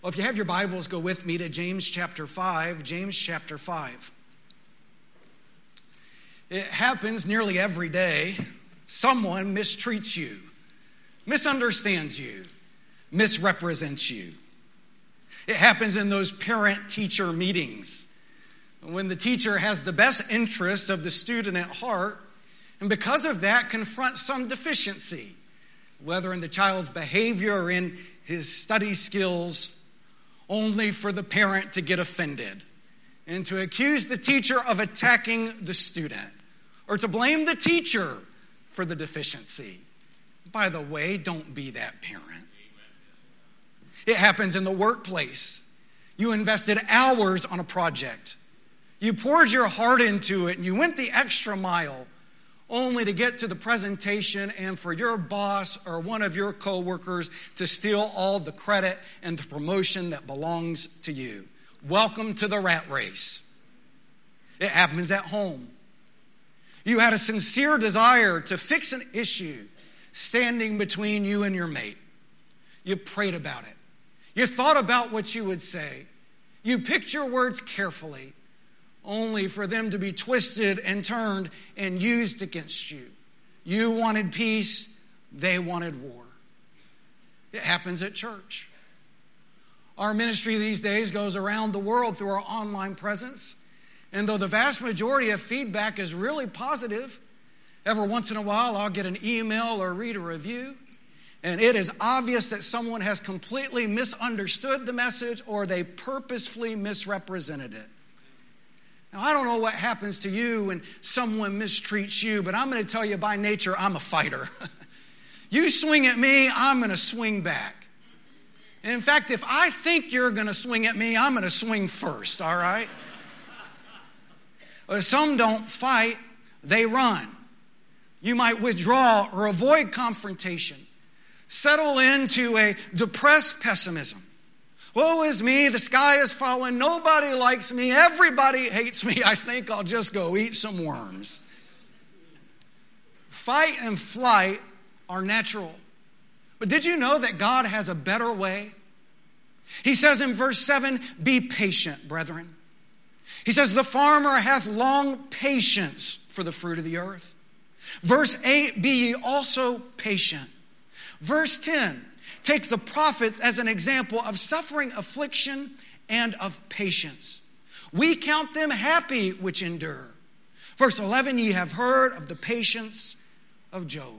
Well, if you have your Bibles, go with me to James chapter 5. James chapter 5. It happens nearly every day. Someone mistreats you, misunderstands you, misrepresents you. It happens in those parent-teacher meetings when the teacher has the best interest of the student at heart, and because of that confronts some deficiency, whether in the child's behavior or in his study skills, only for the parent to get offended and to accuse the teacher of attacking the student or to blame the teacher for the deficiency. By the way, don't be that parent. It happens in the workplace. You invested hours on a project. You poured your heart into it and you went the extra mile only to get to the presentation and for your boss or one of your coworkers to steal all the credit and the promotion that belongs to you. Welcome to the rat race. It happens at home. You had a sincere desire to fix an issue standing between you and your mate. You prayed about it. You thought about what you would say. You picked your words carefully, only for them to be twisted and turned and used against you. You wanted peace, they wanted war. It happens at church. Our ministry these days goes around the world through our online presence. And though the vast majority of feedback is really positive, every once in a while I'll get an email or read a review, and it is obvious that someone has completely misunderstood the message or they purposefully misrepresented it. Now, I don't know what happens to you when someone mistreats you, but I'm going to tell you by nature, I'm a fighter. You swing at me, I'm going to swing back. In fact, if I think you're going to swing at me, I'm going to swing first, all right? Some don't fight, they run. You might withdraw or avoid confrontation. Settle into a depressed pessimism. Woe is me, the sky is falling, nobody likes me, everybody hates me, I think I'll just go eat some worms. Fight and flight are natural. But did you know that God has a better way? He says in verse 7, be patient, brethren. He says, the farmer hath long patience for the fruit of the earth. Verse 8, be ye also patient. Verse 10, take the prophets as an example of suffering, affliction, and of patience. We count them happy which endure. Verse 11, ye have heard of the patience of Job.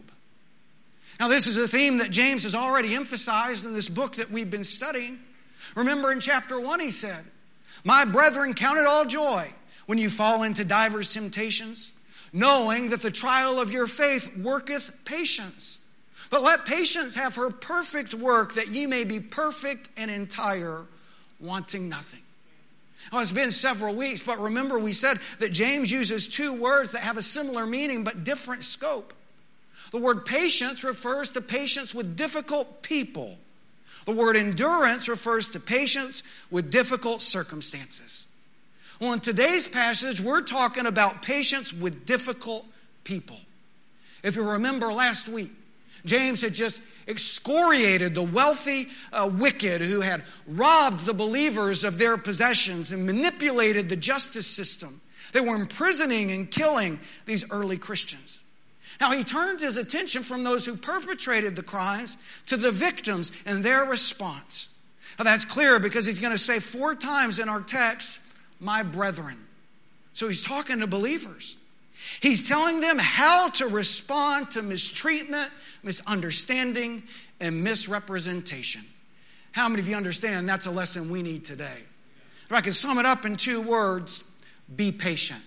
Now this is a theme that James has already emphasized in this book that we've been studying. Remember in chapter 1 he said, my brethren, count it all joy when you fall into divers temptations, knowing that the trial of your faith worketh patience. But let patience have her perfect work, that ye may be perfect and entire, wanting nothing. Well, it's been several weeks, but remember we said that James uses two words that have a similar meaning but different scope. The word patience refers to patience with difficult people. The word endurance refers to patience with difficult circumstances. Well, in today's passage, we're talking about patience with difficult people. If you remember last week, James had just excoriated the wealthy wicked who had robbed the believers of their possessions and manipulated the justice system. They were imprisoning and killing these early Christians. Now he turns his attention from those who perpetrated the crimes to the victims and their response. Now that's clear because he's going to say 4 times in our text, my brethren. So he's talking to believers. He's telling them how to respond to mistreatment, misunderstanding, and misrepresentation. How many of you understand that's a lesson we need today? If I can sum it up in 2 words, be patient.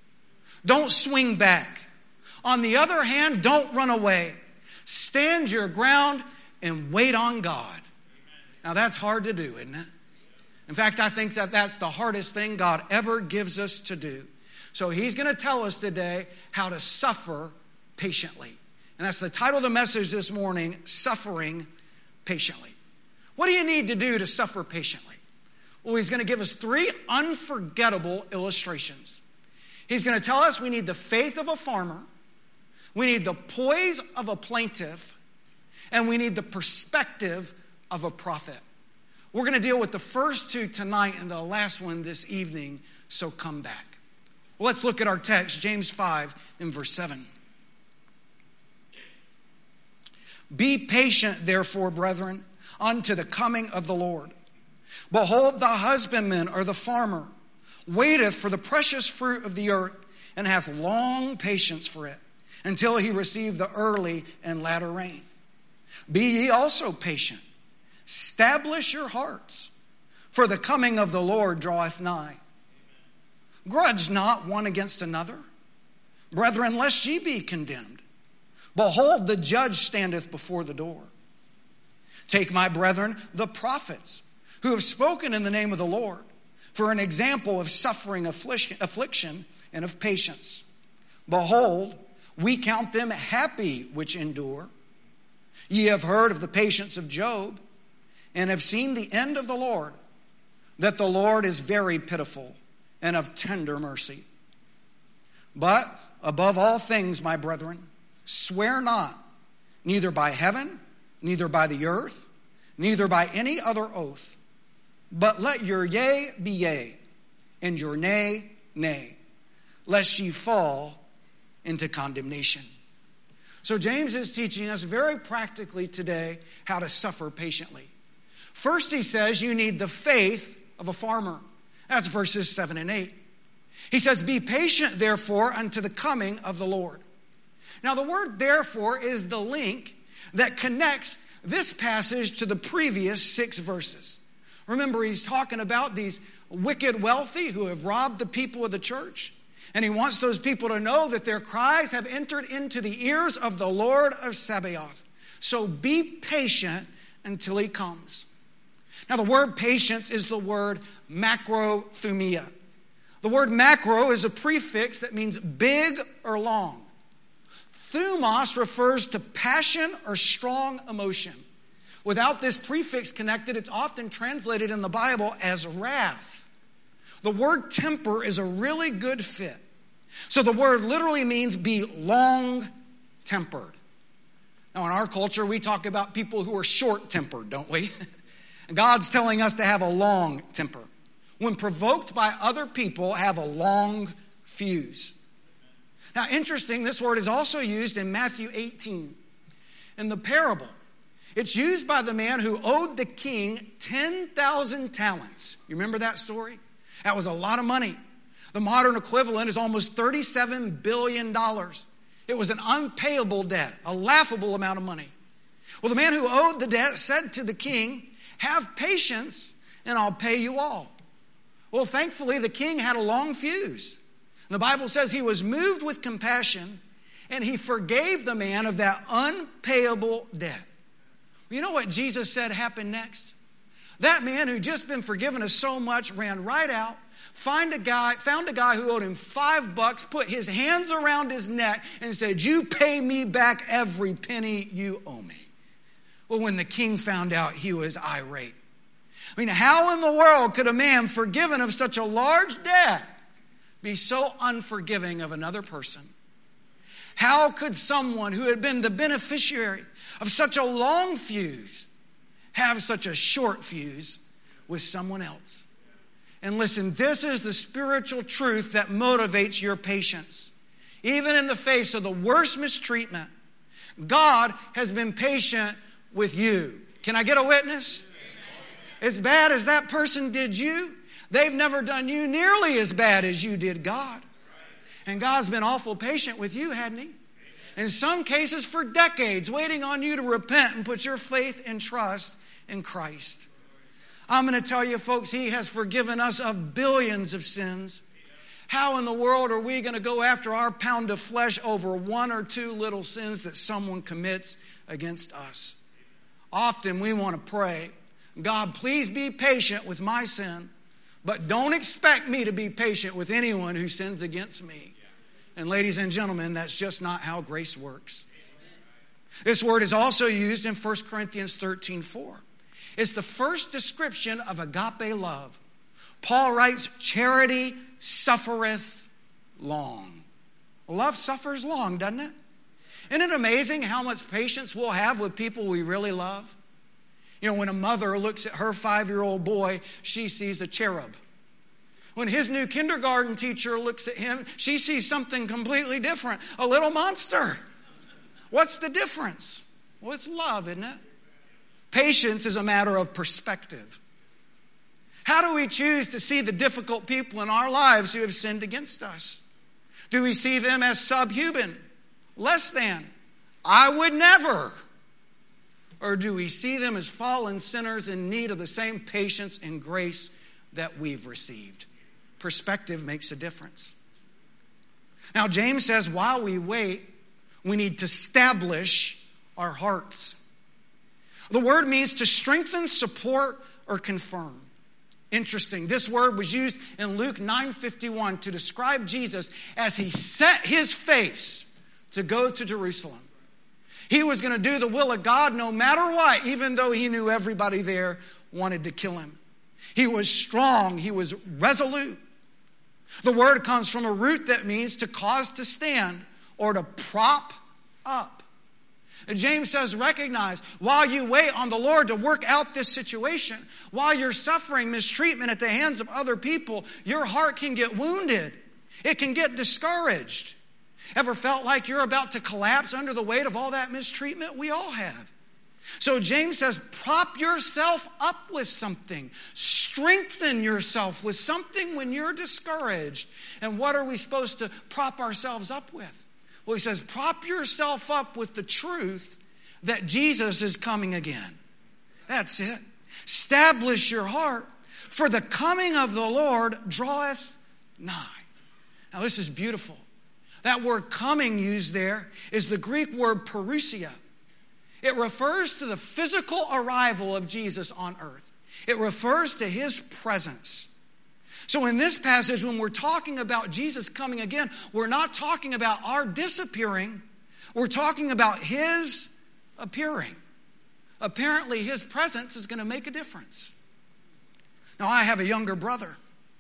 Don't swing back. On the other hand, don't run away. Stand your ground and wait on God. Now that's hard to do, isn't it? In fact, I think that that's the hardest thing God ever gives us to do. So he's going to tell us today how to suffer patiently. And that's the title of the message this morning, Suffering Patiently. What do you need to do to suffer patiently? Well, he's going to give us 3 unforgettable illustrations. He's going to tell us we need the faith of a farmer, we need the poise of a plaintiff, and we need the perspective of a prophet. We're going to deal with the first two tonight and the last one this evening, so come back. Well, let's look at our text, James 5 and verse 7. Be patient, therefore, brethren, unto the coming of the Lord. Behold, the husbandman or the farmer waiteth for the precious fruit of the earth, and hath long patience for it, until he receive the early and latter rain. Be ye also patient. Establish your hearts, for the coming of the Lord draweth nigh. Grudge not one against another, brethren, lest ye be condemned. Behold, the judge standeth before the door. Take, my brethren, the prophets, who have spoken in the name of the Lord, for an example of suffering, affliction, and of patience. Behold, we count them happy which endure. Ye have heard of the patience of Job, and have seen the end of the Lord, that the Lord is very pitiful and of tender mercy. But above all things, my brethren, swear not, neither by heaven, neither by the earth, neither by any other oath, but let your yea be yea, and your nay, nay, lest ye fall into condemnation. So James is teaching us very practically today how to suffer patiently. First, he says you need the faith of a farmer. That's verses 7 and 8. He says, be patient, therefore, unto the coming of the Lord. Now, the word therefore is the link that connects this passage to the previous 6 verses. Remember, he's talking about these wicked wealthy who have robbed the people of the church. And he wants those people to know that their cries have entered into the ears of the Lord of Sabaoth. So be patient until he comes. Now, the word patience is the word macrothumia. The word macro is a prefix that means big or long. Thumos refers to passion or strong emotion. Without this prefix connected, it's often translated in the Bible as wrath. The word temper is a really good fit. So the word literally means be long-tempered. Now, in our culture, we talk about people who are short-tempered, don't we? God's telling us to have a long temper. When provoked by other people, have a long fuse. Now, interesting, this word is also used in Matthew 18. In the parable, it's used by the man who owed the king 10,000 talents. You remember that story? That was a lot of money. The modern equivalent is almost $37 billion. It was an unpayable debt, a laughable amount of money. Well, the man who owed the debt said to the king, have patience and I'll pay you all. Well, thankfully, the king had a long fuse. The Bible says he was moved with compassion and he forgave the man of that unpayable debt. You know what Jesus said happened next? That man who'd just been forgiven of so much ran right out, found a guy who owed him $5, put his hands around his neck and said, you pay me back every penny you owe me. Well, when the king found out, he was irate. I mean, how in the world could a man forgiven of such a large debt be so unforgiving of another person? How could someone who had been the beneficiary of such a long fuse have such a short fuse with someone else? And listen, this is the spiritual truth that motivates your patience. Even in the face of the worst mistreatment, God has been patient with you. Can I get a witness? As bad as that person did you, they've never done you nearly as bad as you did God. And God's been awful patient with you, hadn't he? In some cases for decades, waiting on you to repent and put your faith and trust in Christ. I'm going to tell you, folks, he has forgiven us of billions of sins. How in the world are we going to go after our pound of flesh over one or two little sins that someone commits against us? Often we want to pray, God, please be patient with my sin, but don't expect me to be patient with anyone who sins against me. And ladies and gentlemen, that's just not how grace works. This word is also used in 1 Corinthians 13:4. It's the first description of agape love. Paul writes, charity suffereth long. Love suffers long, doesn't it? Isn't it amazing how much patience we'll have with people we really love? You know, when a mother looks at her 5-year-old boy, she sees a cherub. When his new kindergarten teacher looks at him, she sees something completely different, a little monster. What's the difference? Well, it's love, isn't it? Patience is a matter of perspective. How do we choose to see the difficult people in our lives who have sinned against us? Do we see them as subhuman, less than? I would never. Or do we see them as fallen sinners in need of the same patience and grace that we've received? Perspective makes a difference. Now, James says while we wait, we need to establish our hearts. The word means to strengthen, support, or confirm. Interesting. This word was used in Luke 9:51 to describe Jesus as he set his face to go to Jerusalem. He was going to do the will of God no matter what, even though he knew everybody there wanted to kill him. He was strong. He was resolute. The word comes from a root that means to cause to stand or to prop up. And James says, recognize, while you wait on the Lord to work out this situation, while you're suffering mistreatment at the hands of other people, your heart can get wounded. It can get discouraged. Ever felt like you're about to collapse under the weight of all that mistreatment? We all have. So James says, prop yourself up with something. Strengthen yourself with something when you're discouraged. And what are we supposed to prop ourselves up with? Well, he says, prop yourself up with the truth that Jesus is coming again. That's it. Establish your heart, for the coming of the Lord draweth nigh. Now, this is beautiful. That word coming used there is the Greek word parousia. It refers to the physical arrival of Jesus on earth. It refers to his presence. So in this passage, when we're talking about Jesus coming again, we're not talking about our disappearing. We're talking about his appearing. Apparently, his presence is going to make a difference. Now, I have a younger brother.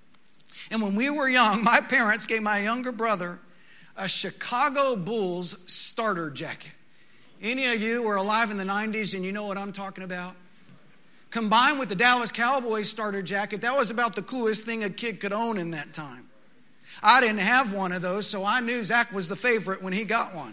And when we were young, my parents gave my younger brother a Chicago Bulls starter jacket. Any of you were alive in the 90s and you know what I'm talking about? Combined with the Dallas Cowboys starter jacket, that was about the coolest thing a kid could own in that time. I didn't have one of those, so I knew Zach was the favorite when he got one.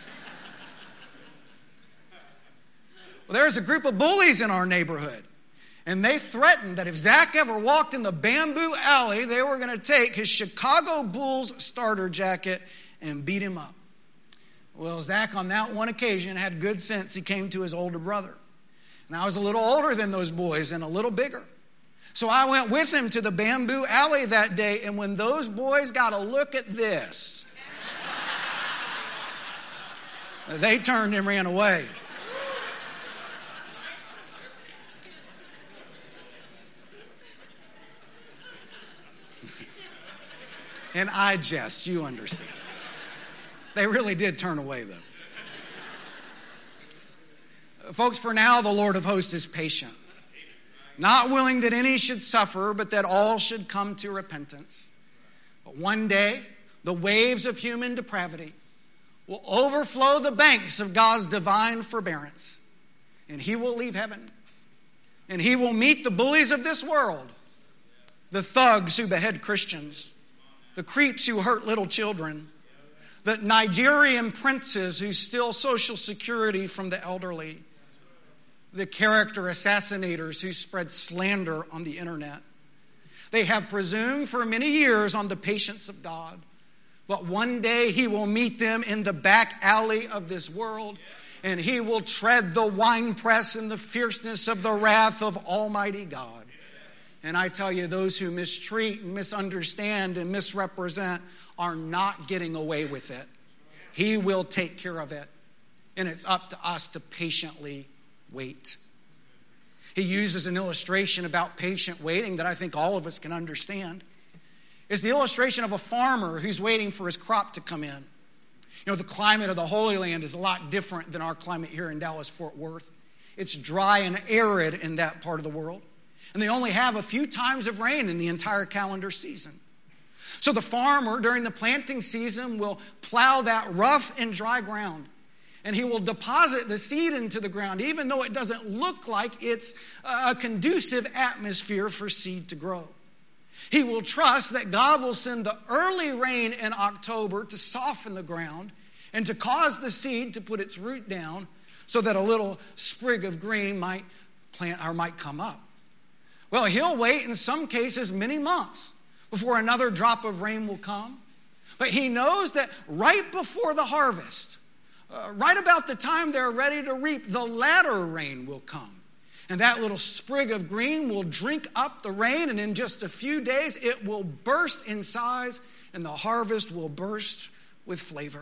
Well, there was a group of bullies in our neighborhood, and they threatened that if Zach ever walked in the bamboo alley, they were going to take his Chicago Bulls starter jacket and beat him up. Well, Zach, on that one occasion, had good sense. He came to his older brother. And I was a little older than those boys and a little bigger. So I went with him to the bamboo alley that day, and when those boys got a look at this, they turned and ran away. And I jest, you understand. They really did turn away, though. Folks, for now, the Lord of hosts is patient, not willing that any should suffer, but that all should come to repentance. But one day, the waves of human depravity will overflow the banks of God's divine forbearance, and he will leave heaven, and he will meet the bullies of this world, the thugs who behead Christians, the creeps who hurt little children, the Nigerian princes who steal Social Security from the elderly, the character assassinators who spread slander on the internet. They have presumed for many years on the patience of God, but one day he will meet them in the back alley of this world, and he will tread the winepress in the fierceness of the wrath of Almighty God. And I tell you, those who mistreat and misunderstand and misrepresent are not getting away with it. He will take care of it. And it's up to us to patiently wait. He uses an illustration about patient waiting that I think all of us can understand. It's the illustration of a farmer who's waiting for his crop to come in. You know, the climate of the Holy Land is a lot different than our climate here in Dallas-Fort Worth. It's dry and arid in that part of the world. And they only have a few times of rain in the entire calendar season. So the farmer, during the planting season, will plow that rough and dry ground. and he will deposit the seed into the ground, even though it doesn't look like it's a conducive atmosphere for seed to grow. He will trust that God will send the early rain in October to soften the ground and to cause the seed to put its root down so that a little sprig of green might come up. Well, he'll wait in some cases many months before another drop of rain will come. But he knows that right before the harvest, right about the time they're ready to reap, the latter rain will come. And that little sprig of green will drink up the rain, and in just a few days it will burst in size, and the harvest will burst with flavor.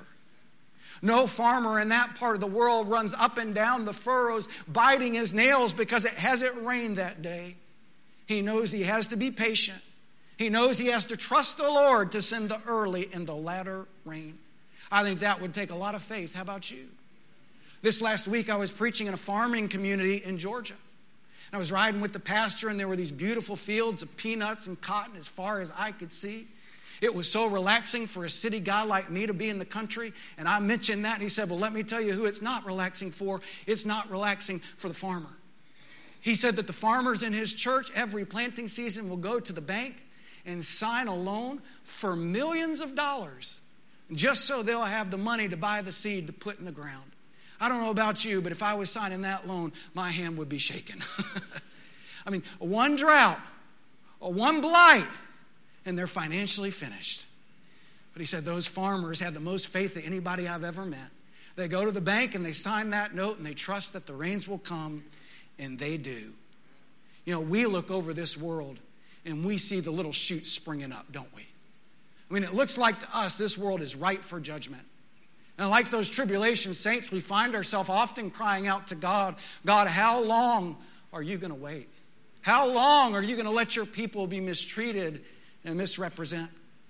No farmer in that part of the world runs up and down the furrows biting his nails because it hasn't rained that day. He knows he has to be patient. He knows he has to trust the Lord to send the early and the latter rain. I think that would take a lot of faith. How about you? This last week I was preaching in a farming community in Georgia. I was riding with the pastor, and there were these beautiful fields of peanuts and cotton as far as I could see. It was so relaxing for a city guy like me to be in the country. And I mentioned that, and he said, well, let me tell you who it's not relaxing for. It's not relaxing for the farmer. He said that the farmers in his church every planting season will go to the bank and sign a loan for millions of dollars just so they'll have the money to buy the seed to put in the ground. I don't know about you, but if I was signing that loan, my hand would be shaking. I mean, one drought, or one blight, and they're financially finished. But he said those farmers had the most faith of anybody I've ever met. They go to the bank and they sign that note and they trust that the rains will come, and they do. You know, we look over this world and we see the little shoots springing up, don't we? I mean, it looks like to us this world is ripe for judgment. And like those tribulation saints, we find ourselves often crying out to God, God, how long are you going to wait? How long are you going to let your people be mistreated and misrepresented?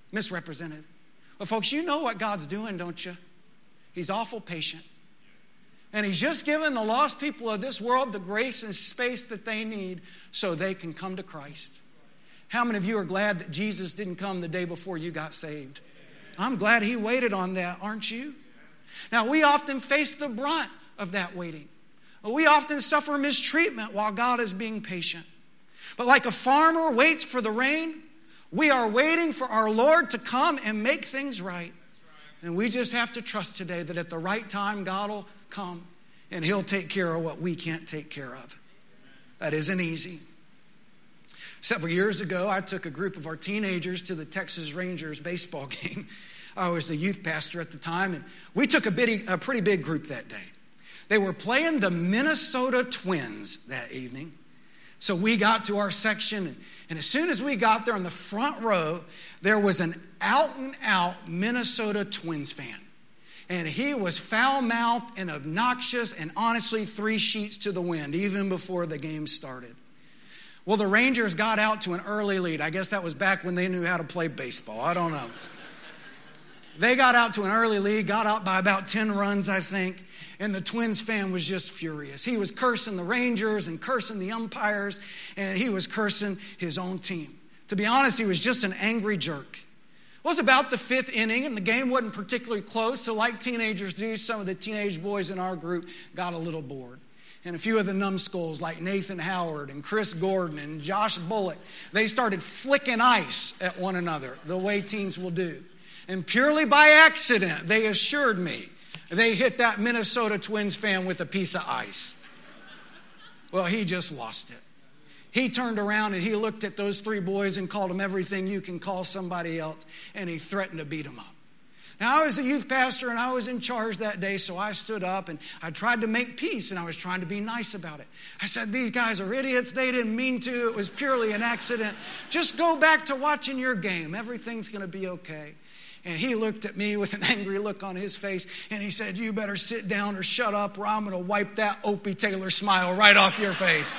Well, folks, you know what God's doing, don't you? He's awful patient. And he's just given the lost people of this world the grace and space that they need so they can come to Christ. How many of you are glad that Jesus didn't come the day before you got saved? I'm glad he waited on that, aren't you? Now, we often face the brunt of that waiting. We often suffer mistreatment while God is being patient. But like a farmer waits for the rain, we are waiting for our Lord to come and make things right. And we just have to trust today that at the right time, God will come and he'll take care of what we can't take care of. That isn't easy. Several years ago, I took a group of our teenagers to the Texas Rangers baseball game. I was the youth pastor at the time, and we took a pretty big group that day. They were playing the Minnesota Twins that evening. So we got to our section, and as soon as we got there in the front row, there was an out-and-out Minnesota Twins fan. And he was foul-mouthed and obnoxious and honestly 3 sheets to the wind, even before the game started. Well, the Rangers got out to an early lead. I guess that was back when they knew how to play baseball. I don't know. They got out to an early lead, got out by about 10 runs, I think, and the Twins fan was just furious. He was cursing the Rangers and cursing the umpires, and he was cursing his own team. To be honest, he was just an angry jerk. It was about the 5th inning, and the game wasn't particularly close, so like teenagers do, some of the teenage boys in our group got a little bored. And a few of the numbskulls like Nathan Howard and Chris Gordon and Josh Bullock, they started flicking ice at one another, the way teens will do. And purely by accident, they assured me, they hit that Minnesota Twins fan with a piece of ice. Well, he just lost it. He turned around and he looked at those 3 boys and called them everything you can call somebody else, and he threatened to beat them up. Now, I was a youth pastor and I was in charge that day, so I stood up and I tried to make peace and I was trying to be nice about it. I said, these guys are idiots. They didn't mean to. It was purely an accident. Just go back to watching your game. Everything's going to be okay. And he looked at me with an angry look on his face, and he said, you better sit down or shut up, or I'm going to wipe that Opie Taylor smile right off your face.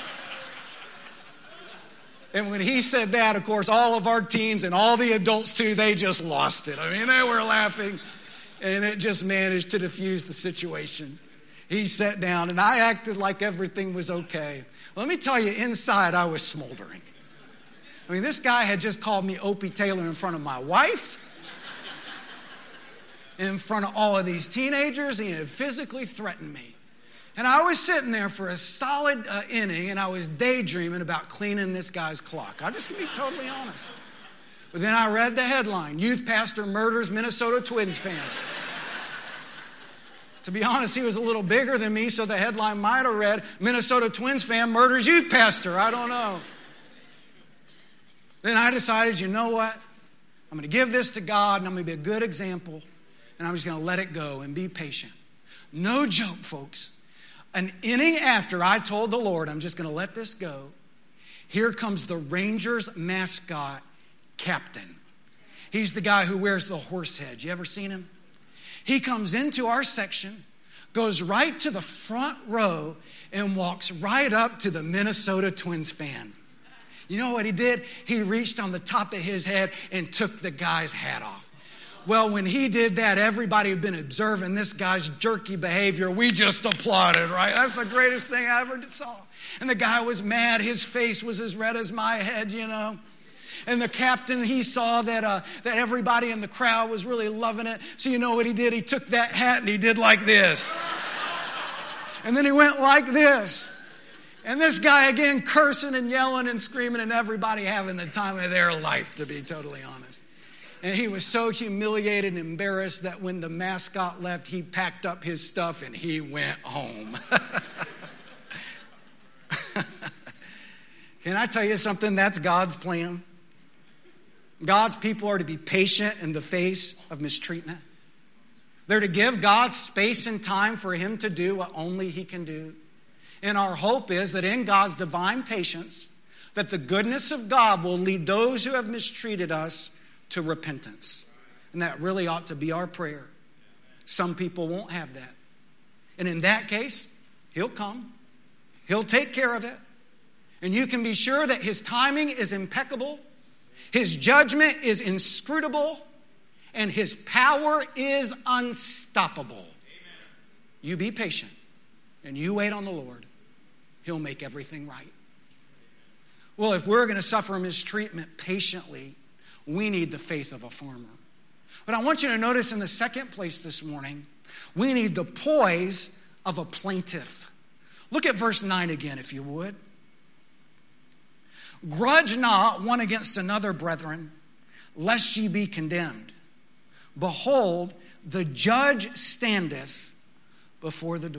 And when he said that, of course, all of our teens and all the adults too, they just lost it. I mean, they were laughing, and it just managed to diffuse the situation. He sat down, and I acted like everything was okay. Let me tell you, inside I was smoldering. I mean, this guy had just called me Opie Taylor in front of my wife. in front of all of these teenagers. He had physically threatened me. And I was sitting there for a solid inning, and I was daydreaming about cleaning this guy's clock. I'm just going to be totally honest. But then I read the headline, Youth Pastor Murders Minnesota Twins Fan. To be honest, he was a little bigger than me, so the headline might have read, Minnesota Twins Fan Murders Youth Pastor. I don't know. Then I decided, you know what? I'm going to give this to God, and I'm going to be a good example, and I'm just going to let it go and be patient. No joke, folks. An inning after I told the Lord, I'm just going to let this go, here comes the Rangers mascot, Captain. He's the guy who wears the horse head. You ever seen him? He comes into our section, goes right to the front row, and walks right up to the Minnesota Twins fan. You know what he did? He reached on the top of his head and took the guy's hat off. Well, when he did that, everybody had been observing this guy's jerky behavior. We just applauded, right? That's the greatest thing I ever saw. And the guy was mad. His face was as red as my head, you know. And the captain, he saw that everybody in the crowd was really loving it. So you know what he did? He took that hat and he did like this. And then he went like this. And this guy again cursing and yelling and screaming and everybody having the time of their life, to be totally honest. And he was so humiliated and embarrassed that when the mascot left, he packed up his stuff and he went home. Can I tell you something? That's God's plan. God's people are to be patient in the face of mistreatment. They're to give God space and time for him to do what only he can do. And our hope is that in God's divine patience, that the goodness of God will lead those who have mistreated us to repentance. And that really ought to be our prayer. Some people won't have that. And in that case, he'll come. He'll take care of it. And you can be sure that his timing is impeccable. His judgment is inscrutable. And his power is unstoppable. Amen. You be patient. And you wait on the Lord. He'll make everything right. Well, if we're going to suffer mistreatment patiently, we need the faith of a farmer. But I want you to notice in the second place this morning, we need the poise of a plaintiff. Look at verse 9 again, if you would. Grudge not one against another, brethren, lest ye be condemned. Behold, the judge standeth before the door.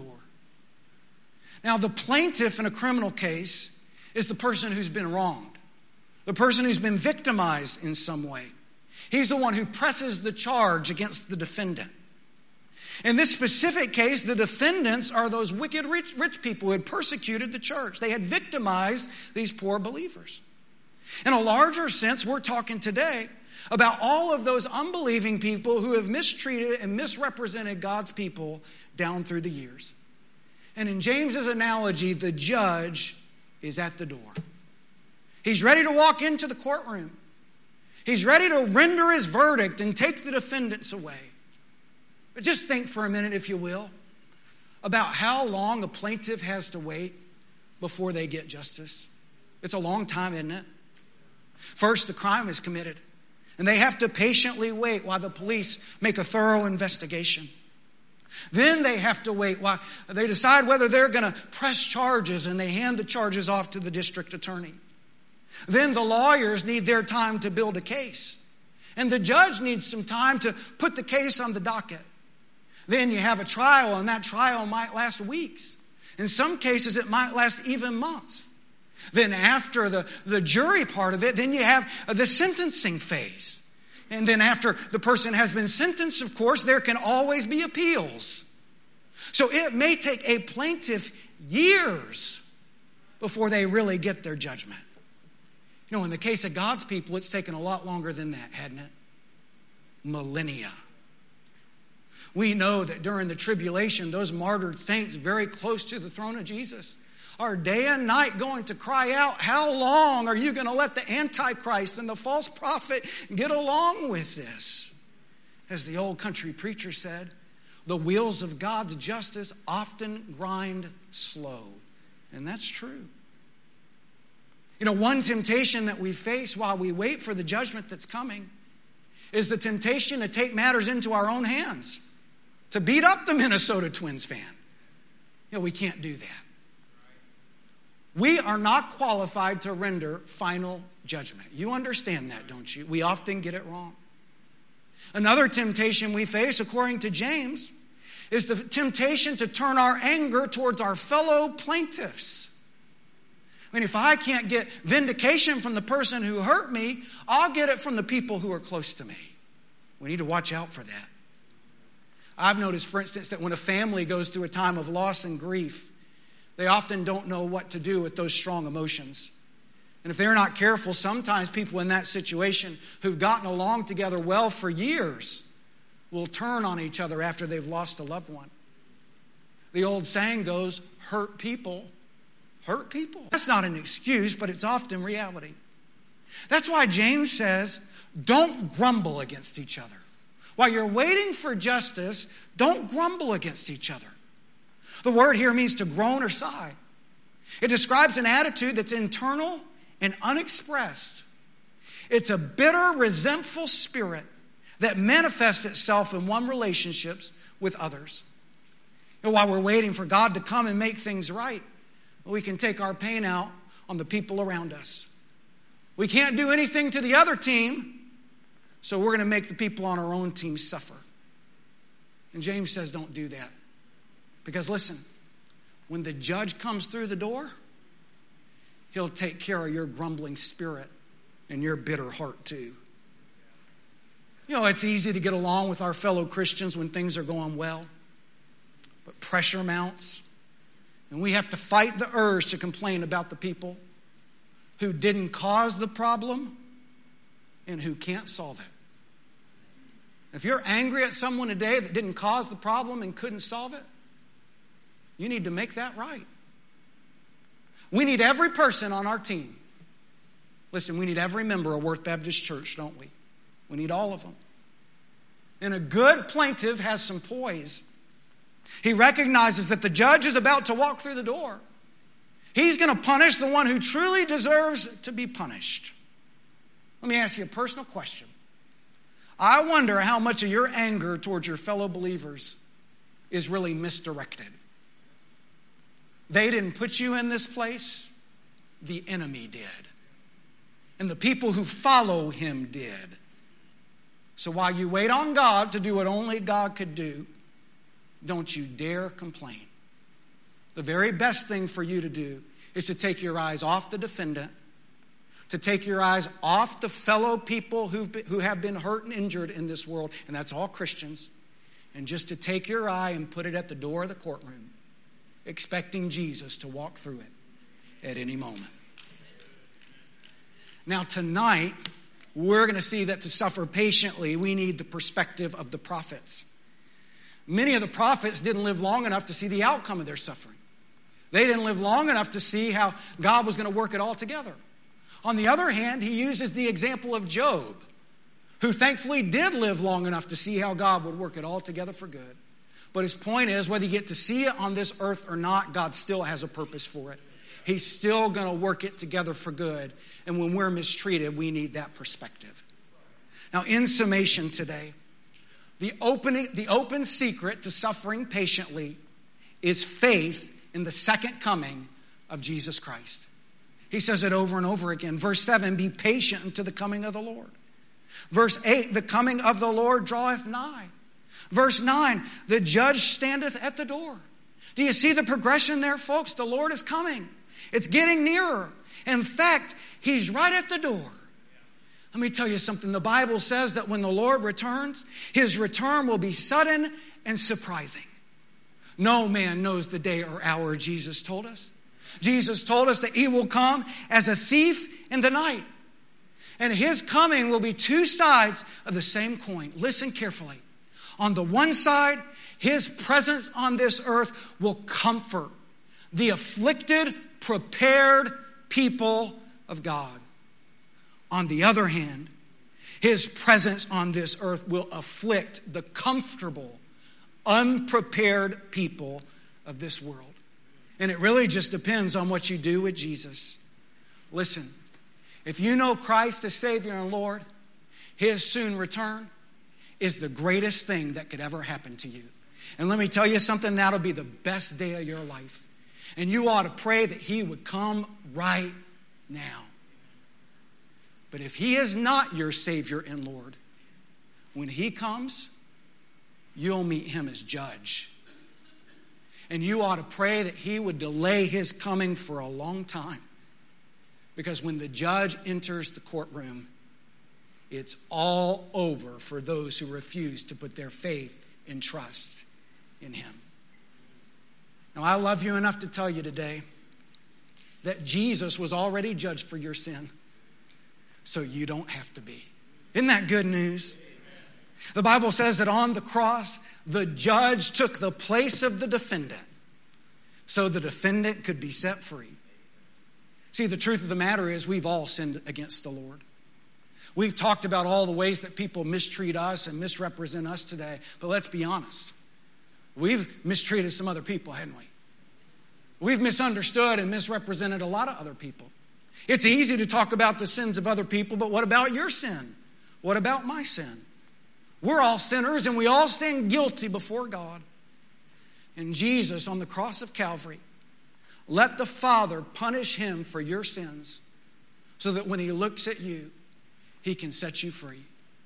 Now, the plaintiff in a criminal case is the person who's been wronged, the person who's been victimized in some way. He's the one who presses the charge against the defendant. In this specific case, the defendants are those wicked rich people who had persecuted the church. They had victimized these poor believers. In a larger sense, we're talking today about all of those unbelieving people who have mistreated and misrepresented God's people down through the years. And in James's analogy, the judge is at the door. He's ready to walk into the courtroom. He's ready to render his verdict and take the defendants away. But just think for a minute, if you will, about how long a plaintiff has to wait before they get justice. It's a long time, isn't it? First, the crime is committed, and they have to patiently wait while the police make a thorough investigation. Then they have to wait while they decide whether they're going to press charges, and they hand the charges off to the district attorney. Then the lawyers need their time to build a case, and the judge needs some time to put the case on the docket. Then you have a trial, and that trial might last weeks. In some cases, it might last even months. Then after the jury part of it, then you have the sentencing phase. And then after the person has been sentenced, of course, there can always be appeals. So it may take a plaintiff years before they really get their judgment. You know, in the case of God's people, it's taken a lot longer than that, hadn't it? Millennia. We know that during the tribulation, those martyred saints very close to the throne of Jesus are day and night going to cry out, how long are you going to let the Antichrist and the false prophet get along with this? As the old country preacher said, the wheels of God's justice often grind slow. And that's true. You know, one temptation that we face while we wait for the judgment that's coming is the temptation to take matters into our own hands, to beat up the Minnesota Twins fan. We can't do that. We are not qualified to render final judgment. You understand that, don't you? We often get it wrong. Another temptation we face, according to James, is the temptation to turn our anger towards our fellow plaintiffs. I mean, if I can't get vindication from the person who hurt me, I'll get it from the people who are close to me. We need to watch out for that. I've noticed, for instance, that when a family goes through a time of loss and grief, they often don't know what to do with those strong emotions. And if they're not careful, sometimes people in that situation who've gotten along together well for years will turn on each other after they've lost a loved one. The old saying goes, hurt people hurt people. That's not an excuse, but it's often reality. That's why James says, don't grumble against each other. While you're waiting for justice, don't grumble against each other. The word here means to groan or sigh. It describes an attitude that's internal and unexpressed. It's a bitter, resentful spirit that manifests itself in one relationships with others. And while we're waiting for God to come and make things right, we can take our pain out on the people around us. We can't do anything to the other team, so we're going to make the people on our own team suffer. And James says don't do that. Because listen, when the judge comes through the door, he'll take care of your grumbling spirit and your bitter heart too. It's easy to get along with our fellow Christians when things are going well. But pressure mounts. And we have to fight the urge to complain about the people who didn't cause the problem and who can't solve it. If you're angry at someone today that didn't cause the problem and couldn't solve it, you need to make that right. We need every person on our team. Listen, we need every member of Worth Baptist Church, don't we? We need all of them. And a good plaintiff has some poise. He recognizes that the judge is about to walk through the door. He's going to punish the one who truly deserves to be punished. Let me ask you a personal question. I wonder how much of your anger towards your fellow believers is really misdirected. They didn't put you in this place. The enemy did. And the people who follow him did. So while you wait on God to do what only God could do, don't you dare complain. The very best thing for you to do is to take your eyes off the defendant, to take your eyes off the fellow people who have been hurt and injured in this world, and that's all Christians, and just to take your eye and put it at the door of the courtroom, expecting Jesus to walk through it at any moment. Now tonight, we're going to see that to suffer patiently, we need the perspective of the prophets. Many of the prophets didn't live long enough to see the outcome of their suffering. They didn't live long enough to see how God was going to work it all together. On the other hand, he uses the example of Job, who thankfully did live long enough to see how God would work it all together for good. But his point is, whether you get to see it on this earth or not, God still has a purpose for it. He's still going to work it together for good. And when we're mistreated, we need that perspective. Now, in summation today, the open secret to suffering patiently is faith in the second coming of Jesus Christ. He says it over and over again. Verse 7, be patient until the coming of the Lord. Verse 8, the coming of the Lord draweth nigh. Verse 9, the judge standeth at the door. Do you see the progression there, folks? The Lord is coming. It's getting nearer. In fact, he's right at the door. Let me tell you something. The Bible says that when the Lord returns, his return will be sudden and surprising. No man knows the day or hour, Jesus told us. Jesus told us that he will come as a thief in the night. And his coming will be two sides of the same coin. Listen carefully. On the one side, his presence on this earth will comfort the afflicted, prepared people of God. On the other hand, his presence on this earth will afflict the comfortable, unprepared people of this world. And it really just depends on what you do with Jesus. Listen, if you know Christ as Savior and Lord, His soon return is the greatest thing that could ever happen to you. And let me tell you something, that'll be the best day of your life. And you ought to pray that He would come right now. But if He is not your Savior and Lord, when He comes, you'll meet Him as judge. And you ought to pray that He would delay His coming for a long time. Because when the judge enters the courtroom, it's all over for those who refuse to put their faith and trust in Him. Now, I love you enough to tell you today that Jesus was already judged for your sin, so you don't have to be. Isn't that good news? The Bible says that on the cross, the judge took the place of the defendant, so the defendant could be set free. See, the truth of the matter is we've all sinned against the Lord. We've talked about all the ways that people mistreat us and misrepresent us today, but let's be honest. We've mistreated some other people, haven't we? We've misunderstood and misrepresented a lot of other people. It's easy to talk about the sins of other people, but what about your sin? What about my sin? We're all sinners and we all stand guilty before God. And Jesus on the cross of Calvary let the Father punish Him for your sins so that when He looks at you, He can set you free.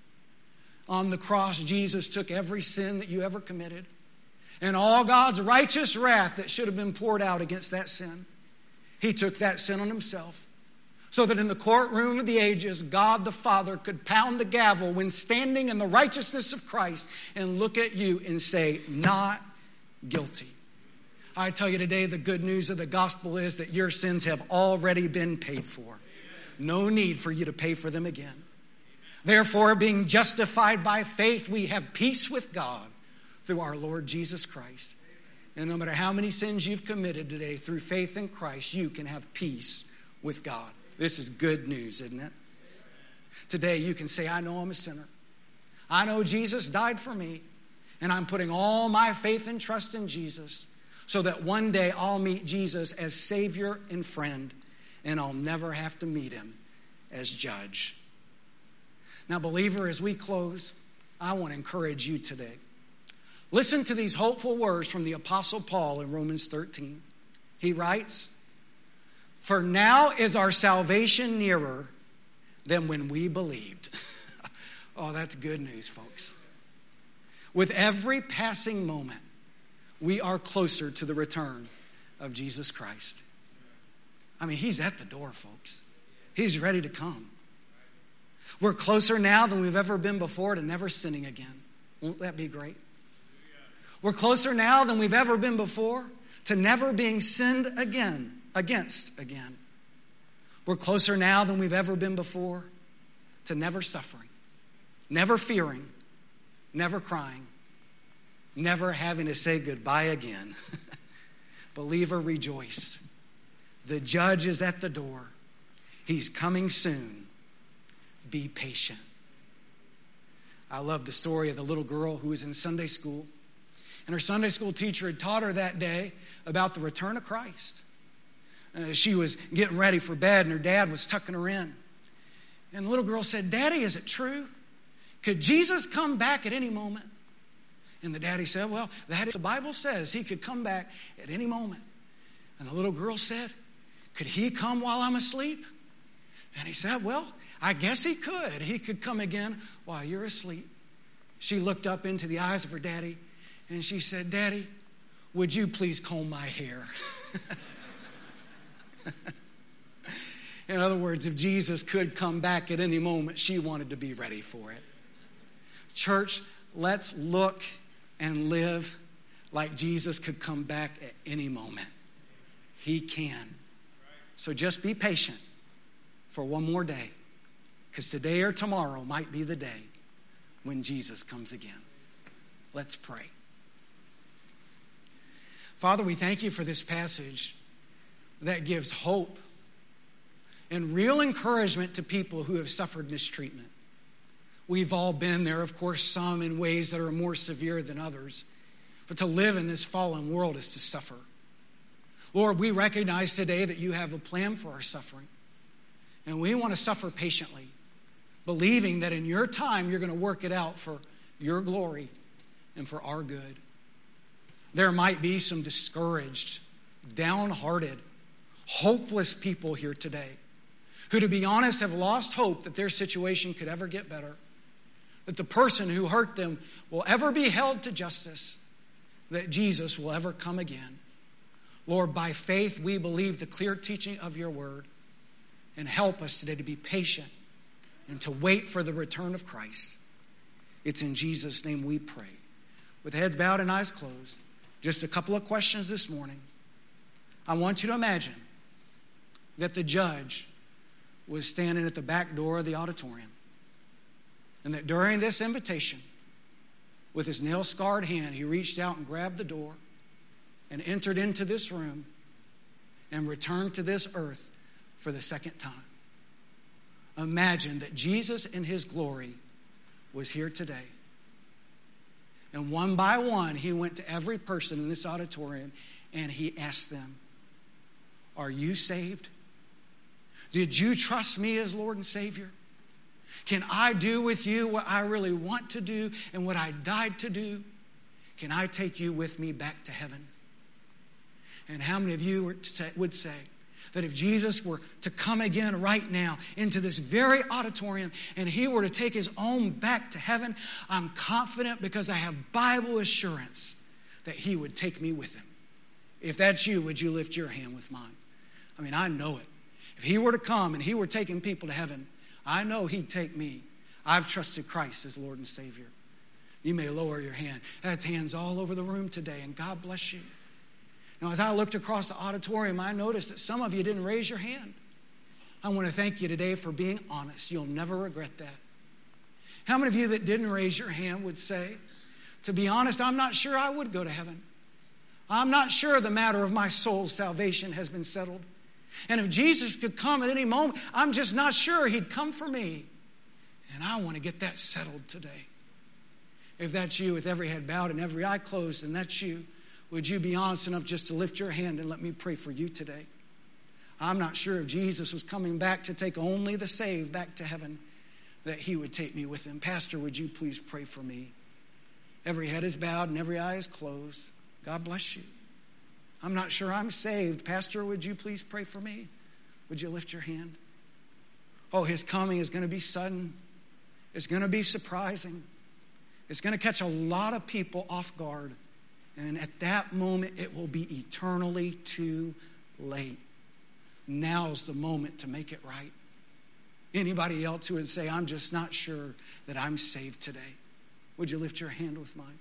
On the cross, Jesus took every sin that you ever committed and all God's righteous wrath that should have been poured out against that sin. He took that sin on Himself so that in the courtroom of the ages, God the Father could pound the gavel when standing in the righteousness of Christ and look at you and say, not guilty. I tell you today, the good news of the gospel is that your sins have already been paid for. No need for you to pay for them again. Therefore, being justified by faith, we have peace with God through our Lord Jesus Christ. And no matter how many sins you've committed today, through faith in Christ, you can have peace with God. This is good news, isn't it? Today you can say, I know I'm a sinner. I know Jesus died for me. And I'm putting all my faith and trust in Jesus so that one day I'll meet Jesus as Savior and friend. And I'll never have to meet Him as judge. Now, believer, as we close, I want to encourage you today. Listen to these hopeful words from the Apostle Paul in Romans 13. He writes, for now is our salvation nearer than when we believed. Oh, that's good news, folks. With every passing moment, we are closer to the return of Jesus Christ. I mean, He's at the door, folks. He's ready to come. We're closer now than we've ever been before to never sinning again. Won't that be great? We're closer now than we've ever been before to never being sinned against again. We're closer now than we've ever been before to never suffering, never fearing, never crying, never having to say goodbye again. Believer, rejoice. The judge is at the door. He's coming soon. Be patient. I love the story of the little girl who was in Sunday school. And her Sunday school teacher had taught her that day about the return of Christ. She was getting ready for bed and her dad was tucking her in. And the little girl said, Daddy, is it true? Could Jesus come back at any moment? And the daddy said, well, that is, the Bible says He could come back at any moment. And the little girl said, could He come while I'm asleep? And he said, well, I guess He could. He could come again while you're asleep. She looked up into the eyes of her daddy and she said, Daddy, would you please comb my hair? In other words, if Jesus could come back at any moment, she wanted to be ready for it. Church, let's look and live like Jesus could come back at any moment. He can. So just be patient for one more day, because today or tomorrow might be the day when Jesus comes again. Let's pray. Father, we thank You for this passage that gives hope and real encouragement to people who have suffered mistreatment. We've all been there, of course, some in ways that are more severe than others. But to live in this fallen world is to suffer. Lord, we recognize today that You have a plan for our suffering. And we want to suffer patiently, believing that in your time you're going to work it out for your glory and for our good. There might be some discouraged, downhearted, hopeless people here today who, to be honest, have lost hope that their situation could ever get better, that the person who hurt them will ever be held to justice, that Jesus will ever come again. Lord, by faith, we believe the clear teaching of your word, and help us today to be patient and to wait for the return of Christ. It's in Jesus' name we pray. With heads bowed and eyes closed, just a couple of questions this morning. I want you to imagine that the judge was standing at the back door of the auditorium, and that during this invitation, with his nail-scarred hand, he reached out and grabbed the door and entered into this room and returned to this earth for the second time. Imagine that Jesus in his glory was here today. And one by one, he went to every person in this auditorium and he asked them, are you saved? Did you trust me as Lord and Savior? Can I do with you what I really want to do and what I died to do? Can I take you with me back to heaven? And how many of you would say that if Jesus were to come again right now into this very auditorium and he were to take his own back to heaven, I'm confident because I have Bible assurance that he would take me with him. If that's you, would you lift your hand with mine? I mean, I know it. If he were to come and he were taking people to heaven, I know he'd take me. I've trusted Christ as Lord and Savior. You may lower your hand. That's hands all over the room today, and God bless you. Now, as I looked across the auditorium, I noticed that some of you didn't raise your hand. I want to thank you today for being honest. You'll never regret that. How many of you that didn't raise your hand would say, to be honest, I'm not sure I would go to heaven. I'm not sure the matter of my soul's salvation has been settled. And if Jesus could come at any moment, I'm just not sure he'd come for me. And I want to get that settled today. If that's you, with every head bowed and every eye closed, and that's you, would you be honest enough just to lift your hand and let me pray for you today? I'm not sure if Jesus was coming back to take only the saved back to heaven, that he would take me with him. Pastor, would you please pray for me? Every head is bowed and every eye is closed. God bless you. I'm not sure I'm saved. Pastor, would you please pray for me? Would you lift your hand? Oh, his coming is going to be sudden. It's going to be surprising. It's going to catch a lot of people off guard. And at that moment, it will be eternally too late. Now's the moment to make it right. Anybody else who would say, I'm just not sure that I'm saved today? Would you lift your hand with mine?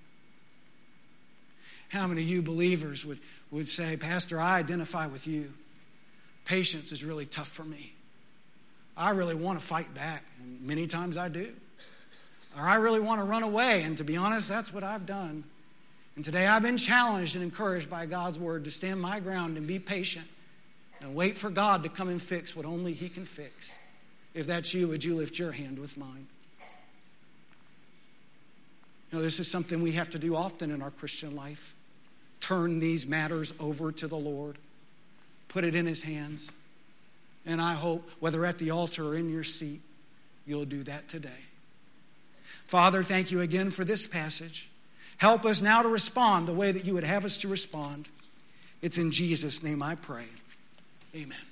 How many of you believers would say, Pastor, I identify with you. Patience is really tough for me. I really want to fight back, and many times I do. Or I really want to run away, and to be honest, that's what I've done. And today I've been challenged and encouraged by God's word to stand my ground and be patient and wait for God to come and fix what only he can fix. If that's you, would you lift your hand with mine? You know, this is something we have to do often in our Christian life. Turn these matters over to the Lord. Put it in his hands. And I hope, whether at the altar or in your seat, you'll do that today. Father, thank you again for this passage. Help us now to respond the way that you would have us to respond. It's in Jesus' name I pray. Amen.